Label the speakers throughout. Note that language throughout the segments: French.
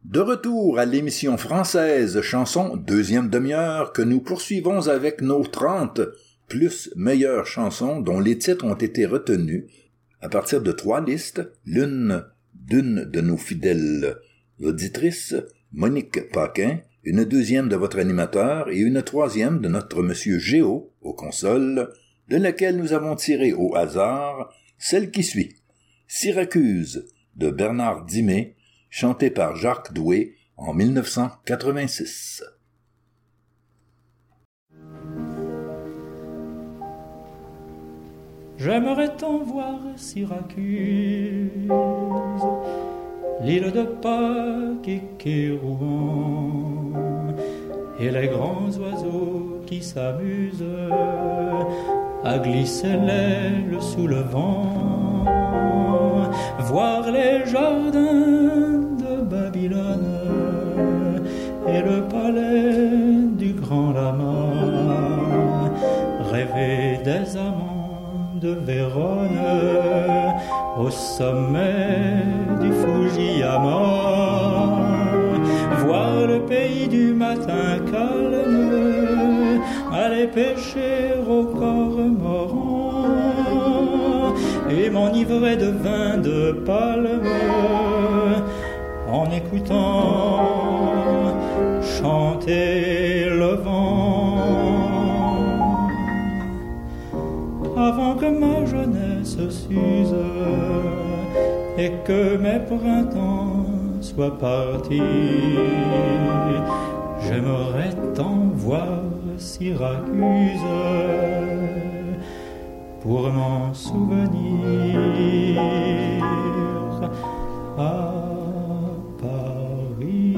Speaker 1: De retour à l'émission française Chansons, deuxième demi-heure, que nous poursuivons avec nos 30 plus meilleures chansons dont les titres ont été retenus à partir de 3 listes, l'une d'une de nos fidèles auditrices, Monique Paquin, une deuxième de votre animateur et une troisième de notre monsieur Géo aux consoles, de laquelle nous avons tiré au hasard celle qui suit. Syracuse de Bernard Dimet, chanté par Jacques Doué en 1986.
Speaker 2: J'aimerais tant voir Syracuse, l'île de Pâques et Kérouan, et les grands oiseaux qui s'amusent à glisser l'aile sous le vent, voir les jardins de Babylone et le palais du grand lama, rêver des amants de Vérone au sommet du Fujiyama, voir le pays du matin calme, aller pêcher au cormoran et m'enivrer de vin de palme en écoutant chanter le vent, avant que ma jeunesse s'use et que mes printemps soient partis. J'aimerais tant voir Syracuse pour m'en souvenir à Paris.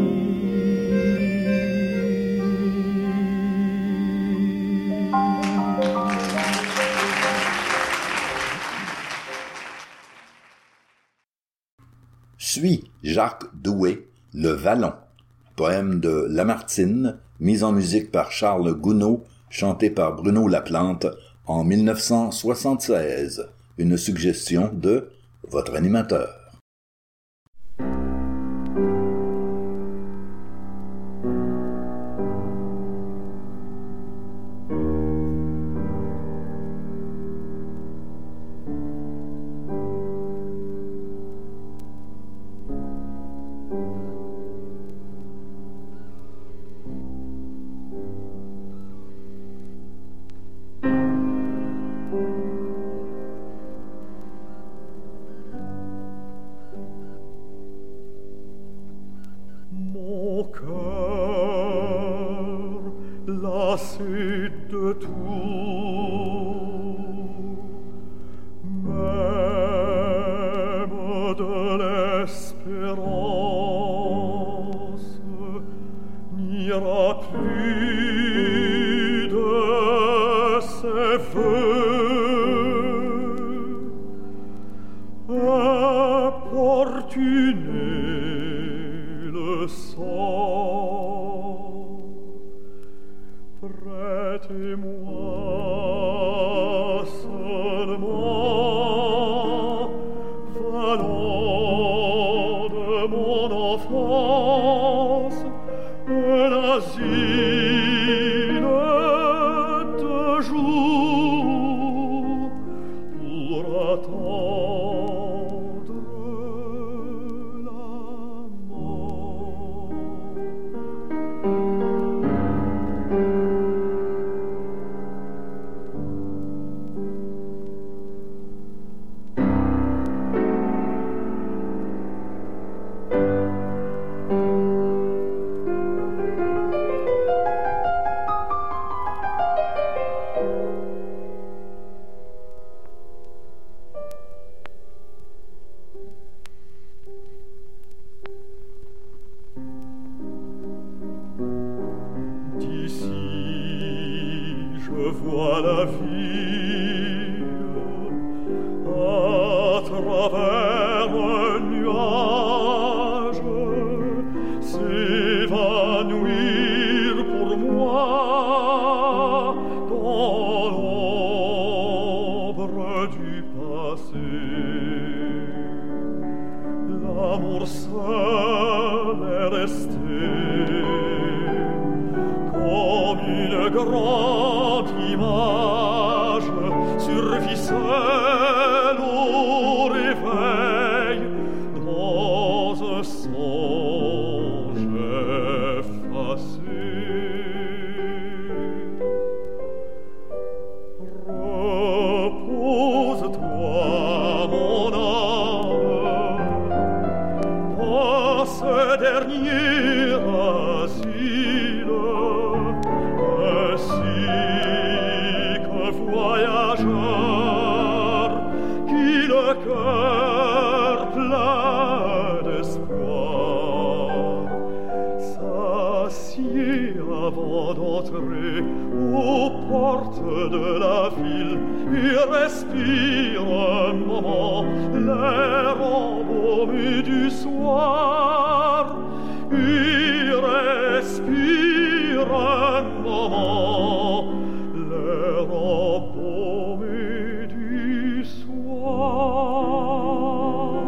Speaker 1: Suit Jacques Doué, Le Vallon, poème de Lamartine, mis en musique par Charles Gounod, chanté par Bruno Laplante en 1976. Une suggestion de votre animateur.
Speaker 3: L'amour seul m'est restée comme une grande image sur ficelle au réveil dans un songe effacé. Repose-toi, mon âme, dans ce dernier asile, ainsi qu'un voyageur qui le cœur plein d'espoir s'assied avant d'entrer aux portes de la ville et respire un moment l'air embaumé du soir. Il respire un moment l'air embaumé du soir.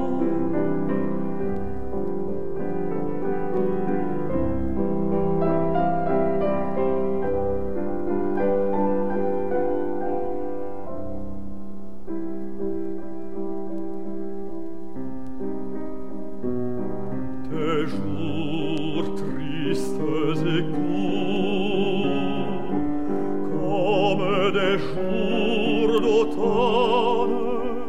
Speaker 3: Tes jours tristes et courts, comme des jours d'automne,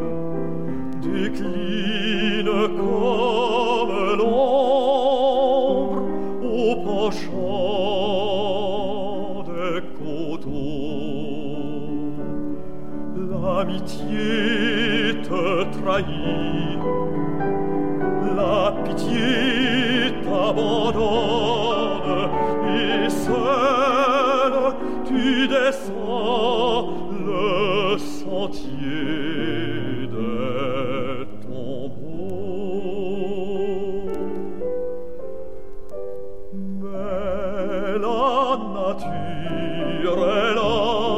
Speaker 3: déclinent comme l'ombre au penchant des coteaux. L'amitié te trahit, la pitié t'abandonne, et seul tu descends le sentier des tombeaux. Mais la nature est là,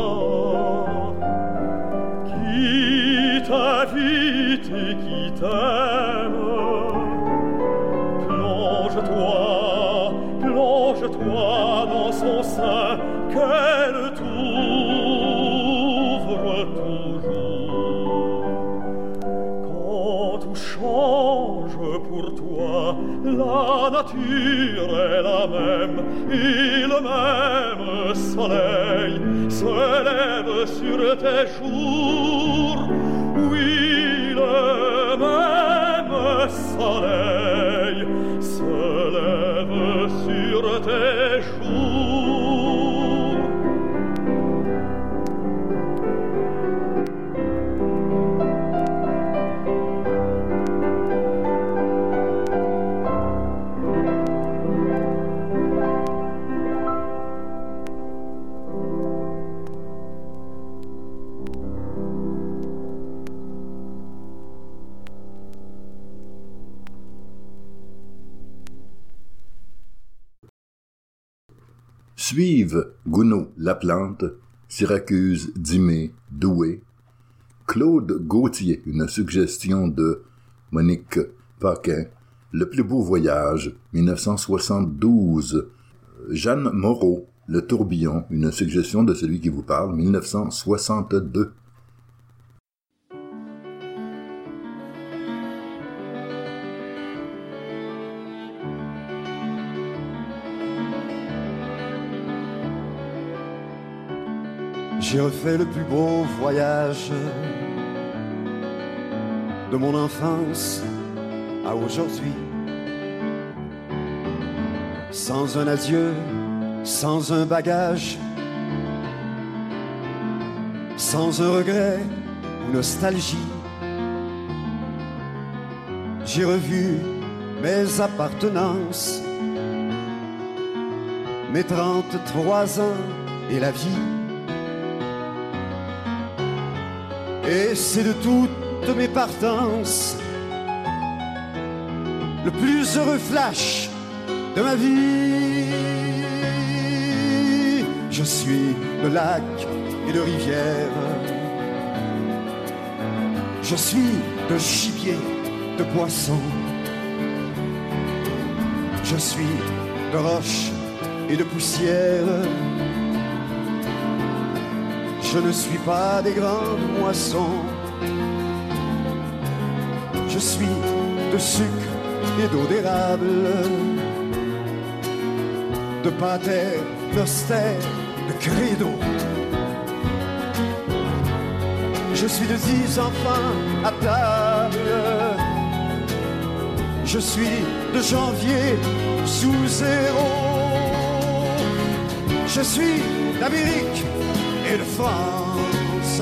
Speaker 3: qui t'invite et qui t'aime. Plonge-toi dans son sein qu'elle t'ouvre toujours. Quand tout change pour toi, la nature est la même, et le même soleil se lève sur tes jours. Oui, le même soleil se lève sur tes jours.
Speaker 1: Suivent Gounod Laplante, Syracuse, Dimé, Douai, Claude Gauthier, une suggestion de Monique Paquin, Le plus beau voyage, 1972, Jeanne Moreau, Le tourbillon, une suggestion de celui qui vous parle, 1962.
Speaker 4: J'ai refait le plus beau voyage de mon enfance à aujourd'hui. Sans un adieu, sans un bagage, sans un regret ou nostalgie. J'ai revu mes appartenances, mes 33 ans et la vie. Et c'est de toutes mes partances le plus heureux flash de ma vie. Je suis de lacs et de rivières, je suis de gibier, de poissons. Je suis de roche et de poussière. Je ne suis pas des grandes moissons. Je suis de sucre et d'eau d'érable, de pater, d'austère, de credo. Je suis de 10 enfants à table. Je suis de janvier sous zéro. Je suis d'Amérique et de France.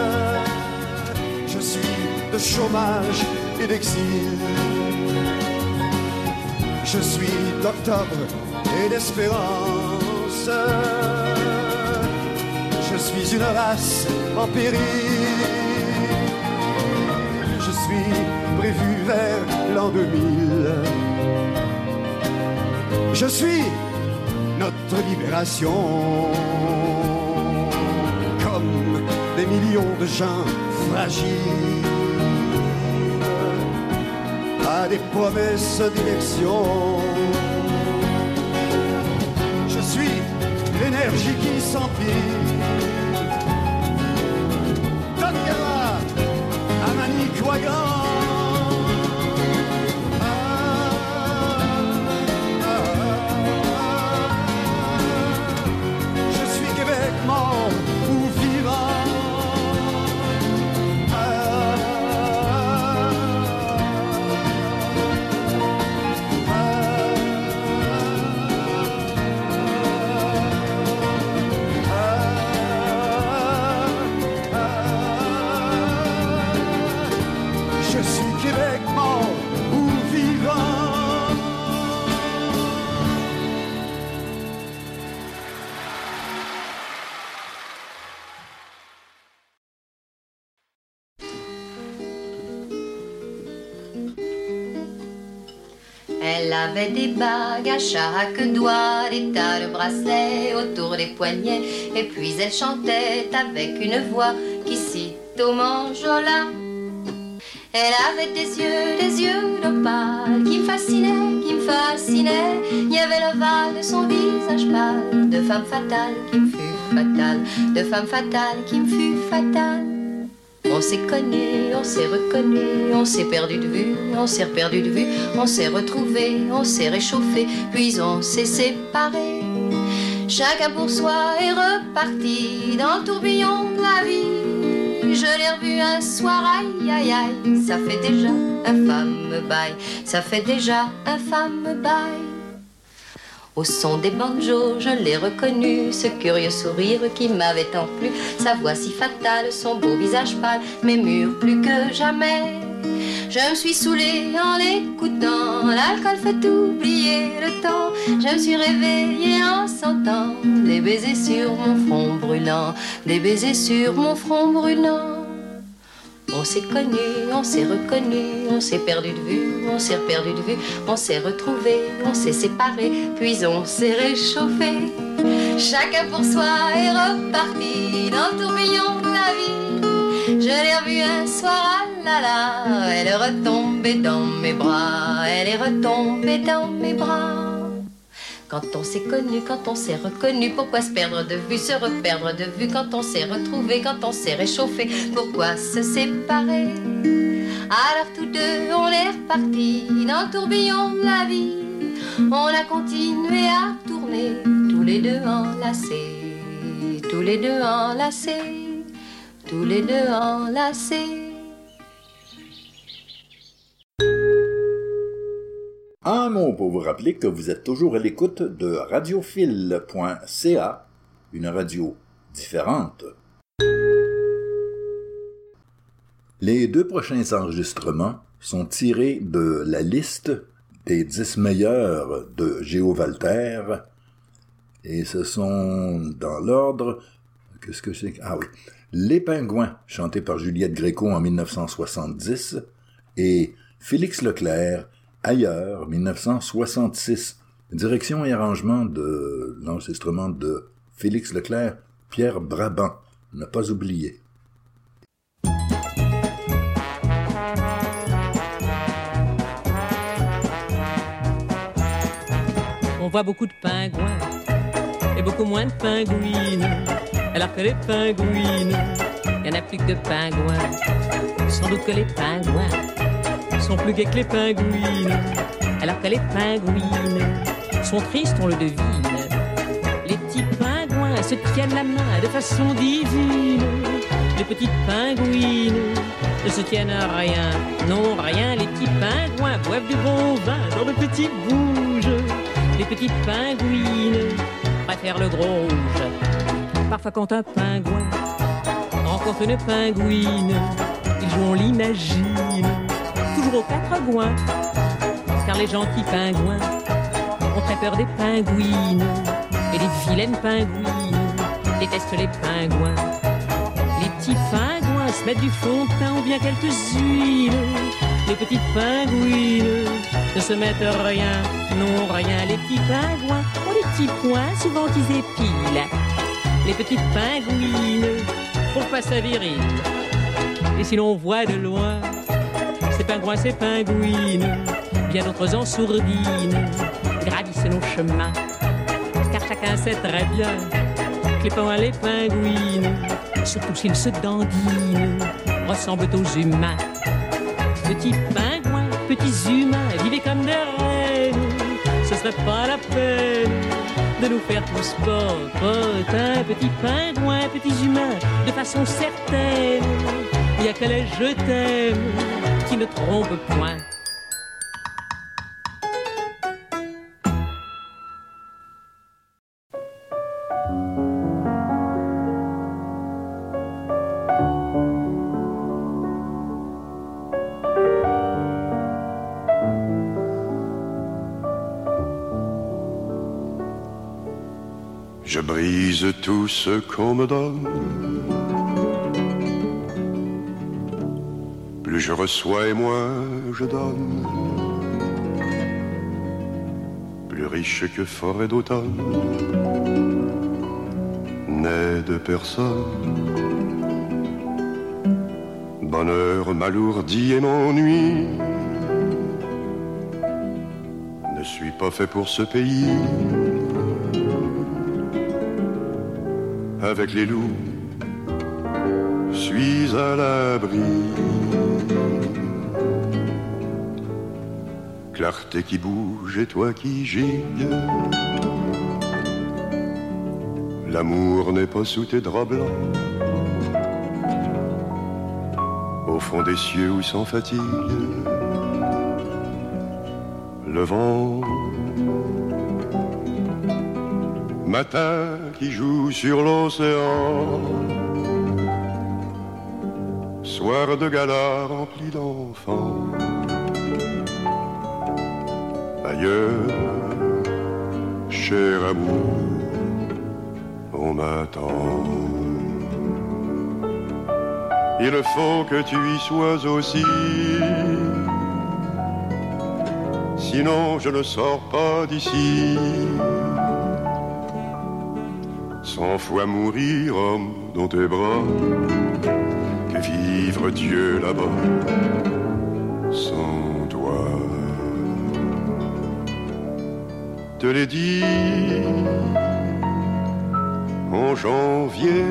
Speaker 4: Je suis de chômage et d'exil. Je suis d'octobre et d'espérance. Je suis une race en péril. Je suis prévu vers l'an 2000. Je suis notre libération. Comme des millions de gens fragiles à des promesses d'élection. Je suis l'énergie qui s'empile. Tokara, Amanikwagan. Je suis Québec mort ou vivant.
Speaker 5: Elle avait des bagues à chaque doigt, des tas de bracelets autour des poignets, et puis elle chantait avec une voix qui cite au manjola. Elle avait des yeux d'opale qui me fascinaient. Il y avait l'ovale de son visage pâle, de femme fatale qui me fut fatale, de femme fatale qui me fut fatale. On s'est connus, on s'est reconnus, on s'est perdu de vue, on s'est perdu de vue, on s'est retrouvés, on s'est réchauffé, puis on s'est séparés. Chacun pour soi est reparti dans le tourbillon de la vie. Je l'ai revu un soir, aïe aïe aïe, ça fait déjà un fameux bail, ça fait déjà un fameux bail. Au son des banjos, je l'ai reconnu, ce curieux sourire qui m'avait tant plu, sa voix si fatale, son beau visage pâle, mes murs plus que jamais. Je me suis saoulée en l'écoutant, l'alcool fait oublier le temps. Je me suis réveillée en sentant des baisers sur mon front brûlant, des baisers sur mon front brûlant. On s'est connus, on s'est reconnus, on s'est perdu de vue, on s'est perdu de vue, on s'est retrouvés, on s'est séparés, puis on s'est réchauffé. Chacun pour soi est reparti dans le tourbillon de la vie. Je l'ai revue un soir, ah là là, elle est retombée dans mes bras, elle est retombée dans mes bras. Quand on s'est connu, quand on s'est reconnu, pourquoi se perdre de vue, se reperdre de vue? Quand on s'est retrouvé, quand on s'est réchauffé, pourquoi se séparer? Alors tous deux on est repartis dans le tourbillon de la vie. On a continué à tourner, tous les deux enlacés, tous les deux enlacés, tous les deux enlacés.
Speaker 1: Un mot pour vous rappeler que vous êtes toujours à l'écoute de radiophile.ca, une radio différente. Les 2 prochains enregistrements sont tirés de la liste des 10 meilleurs de Géo Walter, et ce sont dans l'ordre... Qu'est-ce que c'est? Ah oui. Les Pingouins, chanté par Juliette Gréco en 1970, et Félix Leclerc, Ailleurs, 1966. Direction et arrangement de l'enregistrement de Félix Leclerc, Pierre Brabant, ne pas oublier.
Speaker 6: voit beaucoup de pingouins et beaucoup moins de pingouines. Alors que les pingouines, il n'y en a plus que de pingouins. Sans doute que les pingouins sont plus gais que les pingouines. Alors que les pingouines sont tristes, on le devine. Les petits pingouins se tiennent la main de façon divine. Les petites pingouines ne se tiennent à rien, non rien. Les petits pingouins boivent du bon vin dans de petits bouges. Les petites pingouines préfèrent le gros rouge. Parfois quand un pingouin rencontre une pingouine, ils jouent, on l'imagine, toujours aux quatre coins. Car les gentils pingouins ont très peur des pingouines. Et les vilaines pingouines détestent les pingouins. Les petits pingouins se mettent du fond de teint ou bien quelques huiles. Les petites pingouines ne se mettent rien, non rien. Les petits pingouins ont des petits points, souvent ils épilent. Les petites pingouines trouvent pas ça viril. Et si l'on voit de loin ces pingouins, ces pingouines, bien d'autres en sourdine gravissent nos chemins. Car chacun sait très bien que les pingouins, les pingouines, surtout s'ils se dandinent, ressemblent aux humains. Petits pingouins, petits humains, vivez comme des reines. Ce serait pas la peine de nous faire tous potins. Petits pingouins, petits humains, de façon certaine, il n'y a que les je t'aime qui ne trompent point.
Speaker 4: Je brise tout ce qu'on me donne. Plus je reçois et moins je donne. Plus riche que forêt d'automne n'est de personne. Bonheur m'alourdit et m'ennuie. Ne suis pas fait pour ce pays. Avec les loups, suis à l'abri. Clarté qui bouge et toi qui gigues. L'amour n'est pas sous tes draps blancs. Au fond des cieux où sans fatigue, le vent matin qui joue sur l'océan, soir de gala rempli d'enfants. Ailleurs, cher amour, on m'attend. Il faut que tu y sois aussi, sinon je ne sors pas d'ici. 100 fois mourir, homme, dans tes bras, que vivre Dieu là-bas, sans toi. Te l'ai dit en janvier,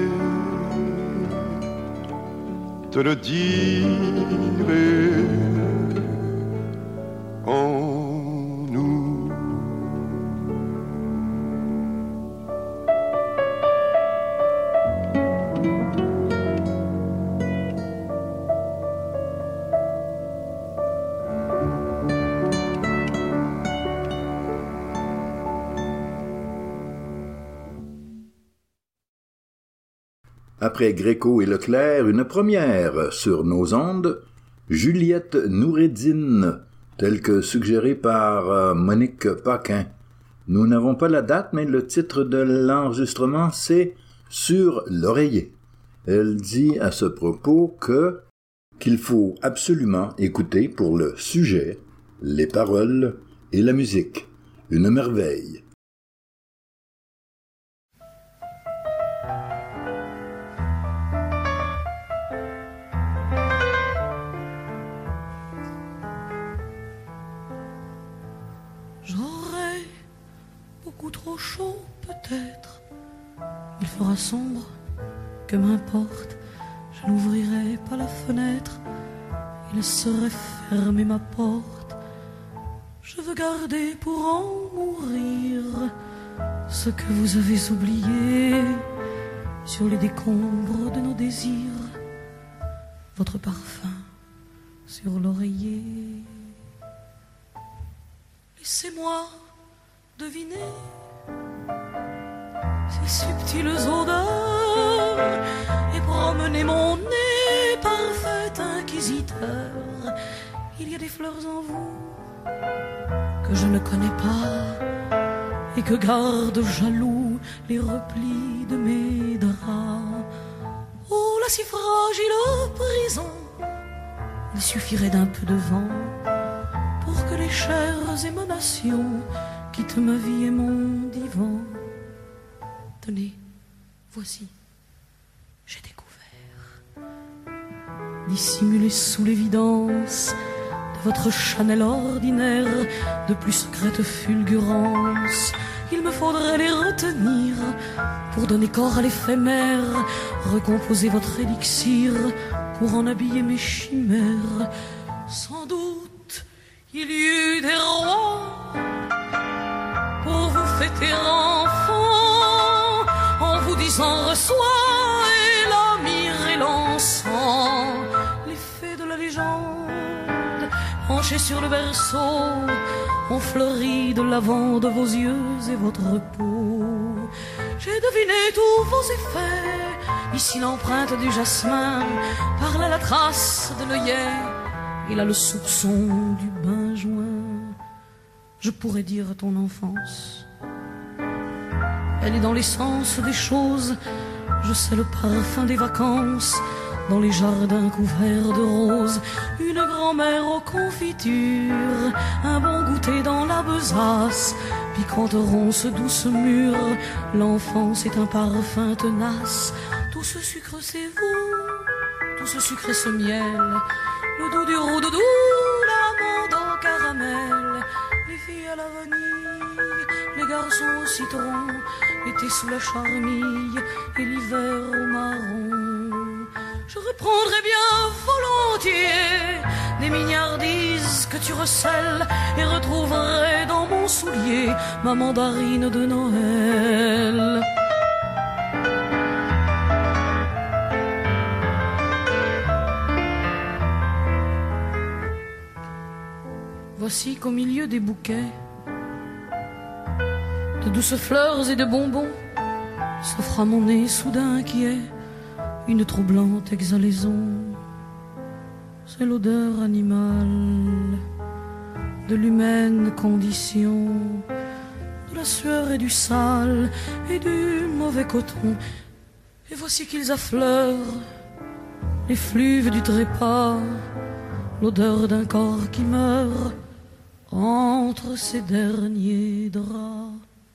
Speaker 4: te le dirai en nous.
Speaker 1: Après Gréco et Leclerc, une première sur nos ondes, Juliette Noureddine, telle que suggérée par Monique Paquin. Nous n'avons pas la date, mais le titre de l'enregistrement, c'est « Sur l'oreiller ». Elle dit à ce propos qu'il faut absolument écouter pour le sujet, les paroles et la musique. Une merveille.
Speaker 7: beaucoup trop chaud peut-être. Il fera sombre, que m'importe, je n'ouvrirai pas la fenêtre et laisserai fermer ma porte. Je veux garder pour en mourir ce que vous avez oublié sur les décombres de nos désirs, votre parfum sur l'oreiller. Laissez-moi deviner ces subtiles odeurs et promener mon nez, parfait inquisiteur. Il y a des fleurs en vous que je ne connais pas et que gardent jaloux les replis de mes draps. Oh, la si fragile prison, il suffirait d'un peu de vent pour que les chères émanations quittent ma vie et mon divan. Tenez, voici, j'ai découvert, dissimulé sous l'évidence de votre Chanel ordinaire, de plus secrète fulgurance. Il me faudrait les retenir pour donner corps à l'éphémère, recomposer votre élixir pour en habiller mes chimères. Sans doute il y eut des rois pour vous fêter enfant, en vous disant reçois, et la myrrhe et l'encens. Les fées de la légende, penchées sur le berceau, ont fleuri de lavande vos yeux et votre peau. J'ai deviné tous vos effets, ici l'empreinte du jasmin, par là la trace de l'œillet, et là le soupçon du benjoin. Je pourrais dire ton enfance, elle est dans l'essence des choses. Je sais le parfum des vacances, dans les jardins couverts de roses, une grand-mère aux confitures, un bon goûter dans la besace, piquanteront ce douce mûr. L'enfance est un parfum tenace, tout ce sucre c'est vous, tout ce sucre et ce miel, le doux du roux-doudou, l'amande au caramel, les filles à la vanille, les garçons au citron, l'été sous la charmille et l'hiver au marron. Je reprendrai bien volontiers des mignardises que tu recèles et retrouverai dans mon soulier ma mandarine de Noël. Voici qu'au milieu des bouquets de douces fleurs et de bonbons s'offre à mon nez soudain inquiet une troublante exhalaison. C'est l'odeur animale de l'humaine condition, de la sueur et du sale et du mauvais coton. Et voici qu'ils affleurent l'effluve du trépas, l'odeur d'un corps qui meurt entre ses derniers draps.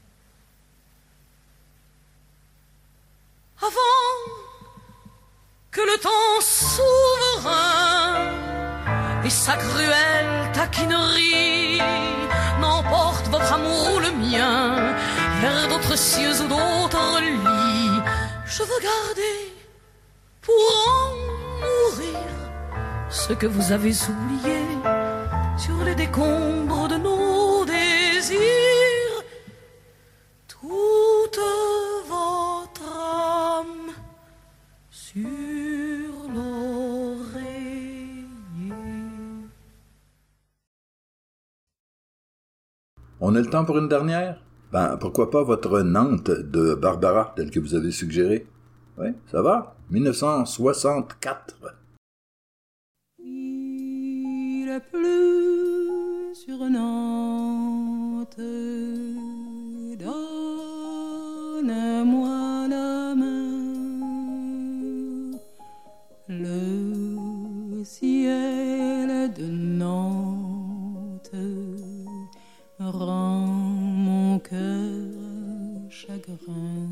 Speaker 7: Avant que le temps souverain et sa cruelle taquinerie n'emporte votre amour ou le mien vers d'autres cieux ou d'autres lits, je veux garder pour en mourir ce que vous avez oublié sur les décombres de nos désirs. Toute votre âme sur l'oreiller.
Speaker 1: On a le temps pour une dernière? Ben, pourquoi pas votre Nantes de Barbara, tel que vous avez suggéré? Oui, ça va? 1964.
Speaker 8: Il a plu sur Nantes, donne-moi la main. Le ciel de Nantes rend mon cœur chagrin.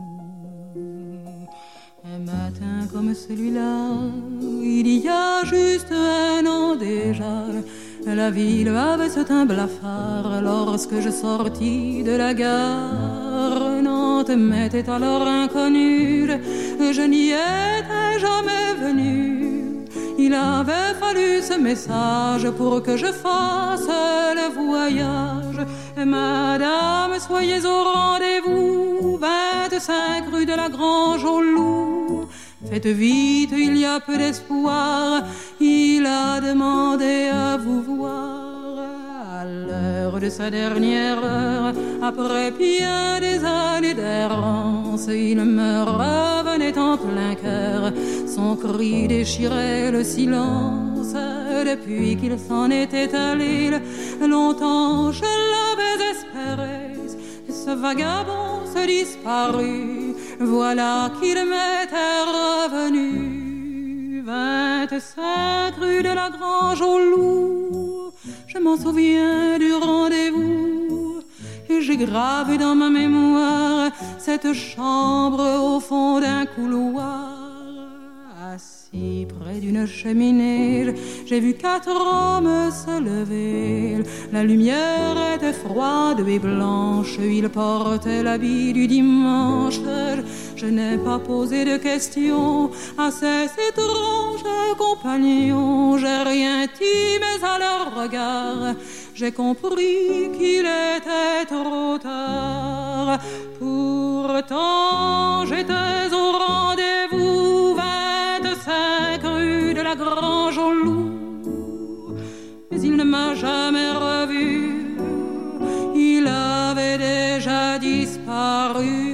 Speaker 8: Un matin comme celui-là, il y a juste un an déjà, La ville avait ce teint blafard lorsque je sortis de la gare. Nantes m'était alors inconnue, je n'y étais jamais venue. Il avait fallu ce message pour que je fasse le voyage. Madame, soyez au rendez-vous, 25 rue de la Grange au Loup. Faites vite, il y a peu d'espoir, il a demandé à vous voir. À l'heure de sa dernière heure, après bien des années d'errance, il me revenait en plein cœur, son cri déchirait le silence. Depuis qu'il s'en était allé, longtemps je l'avais espéré, ce vagabond se disparut, voilà qu'il m'était revenu. 25 rue de la Grange au Loup, je m'en souviens du rendez-vous, et j'ai gravé dans ma mémoire cette chambre au fond d'un couloir. Assis près d'une cheminée, j'ai vu 4 hommes se lever. La lumière était froide et blanche, ils portaient l'habit du dimanche. Je n'ai pas posé de questions à ces étranges compagnons. J'ai rien dit, mais à leur regard, j'ai compris qu'il était trop tard. Pourtant, j'étais au rendez-vous, 25 rue de la Grange au Loup. Mais il ne m'a jamais revu, il avait déjà disparu.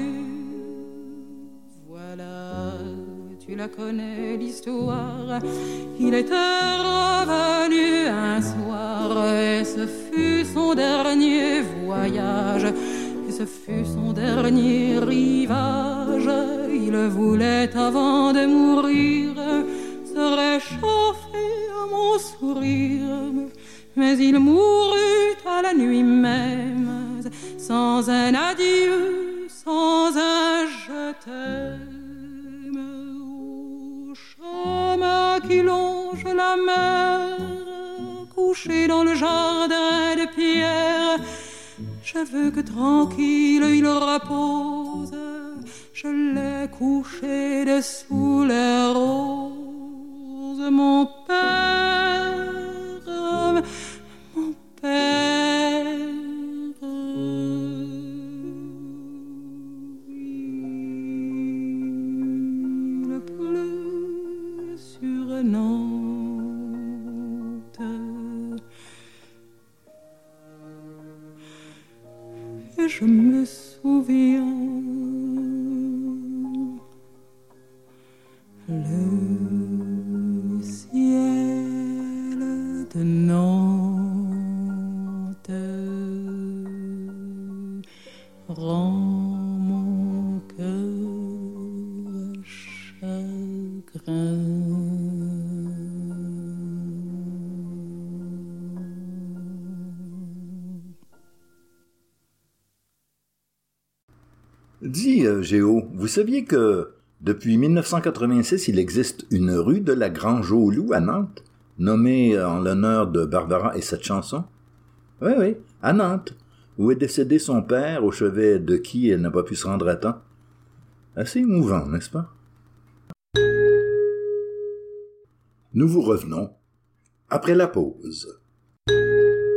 Speaker 8: Voilà, tu la connais l'histoire, il était revenu un soir, et ce fut son dernier voyage, et ce fut son dernier rivage. Il voulait avant de mourir se réchauffer à mon sourire, mais il mourut à la nuit même, sans un adieu, sans un je t'aime. Au chemin qui longe la mer, couché dans le jardin de pierre, je veux que tranquille il repose. Je l'ai couché dessous les roses, mon père, mon père. Il pleut sur Nantes, et je me souviens le ciel de Nantes rend mon cœur chagrin.
Speaker 1: Dis, Géo, vous saviez que depuis 1986, il existe une rue de la Grange au Loup à Nantes, nommée en l'honneur de Barbara et cette chanson? Oui, à Nantes, où est décédé son père, au chevet de qui elle n'a pas pu se rendre à temps. Assez émouvant, n'est-ce pas? Nous vous revenons après la pause.